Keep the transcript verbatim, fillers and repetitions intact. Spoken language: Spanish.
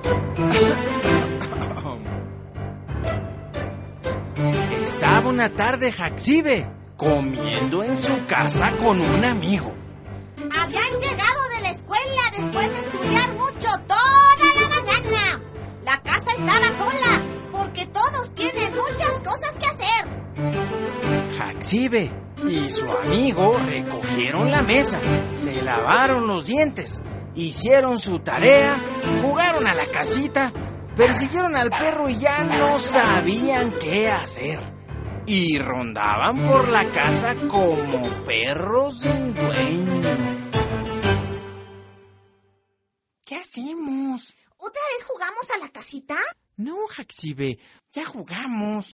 Estaba una tarde Jaxibe comiendo en su casa con un amigo. Habían llegado de la escuela después de estudiar mucho toda la mañana. La casa estaba sola porque todos tienen muchas cosas que hacer. Jaxibe y su amigo recogieron la mesa, se lavaron los dientes, hicieron su tarea, jugaron a la casita, persiguieron al perro y ya no sabían qué hacer. Y rondaban por la casa como perros sin dueño. ¿Qué hacemos? ¿Otra vez jugamos a la casita? No, Jaxibe, ya jugamos.